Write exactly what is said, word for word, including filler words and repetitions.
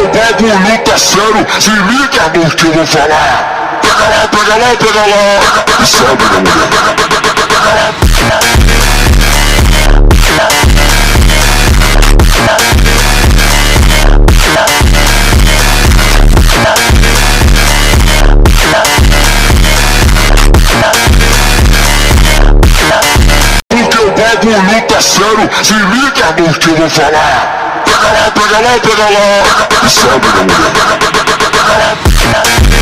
bagulho tá sério, se liga no que eu vou falar. Pega lá, pega lá, pega lá. E sabe, meu mulher. Porque o bagulho tá sério, se liga no que eu vou falar. Pega lá, pega lá, pega lá. E sabe, meu mulher.